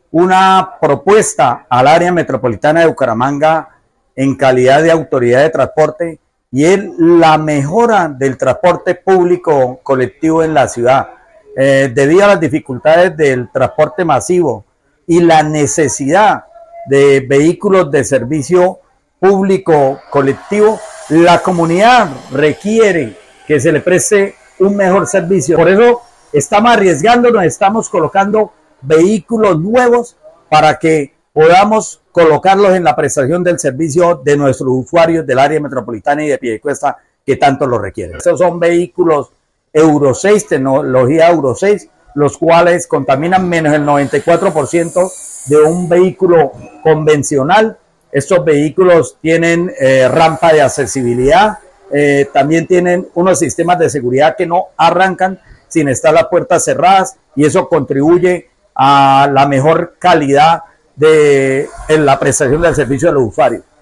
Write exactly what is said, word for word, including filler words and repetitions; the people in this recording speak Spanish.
una propuesta al área metropolitana de Bucaramanga en calidad de autoridad de transporte y es la mejora del transporte público colectivo en la ciudad. Eh, debido a las dificultades del transporte masivo y la necesidad de vehículos de servicio público colectivo, la comunidad requiere que se le preste un mejor servicio. Por eso estamos arriesgándonos, estamos colocando vehículos nuevos para que podamos colocarlos en la prestación del servicio de nuestros usuarios del área metropolitana y de Piedecuesta que tanto lo requieren. Estos son vehículos Euro seis, tecnología Euro seis, los cuales contaminan menos del noventa y cuatro por ciento de un vehículo convencional. Estos vehículos tienen eh, rampa de accesibilidad, eh, también tienen unos sistemas de seguridad que no arrancan sin estar las puertas cerradas y eso contribuye a la mejor calidad de en la prestación del servicio de los usuarios.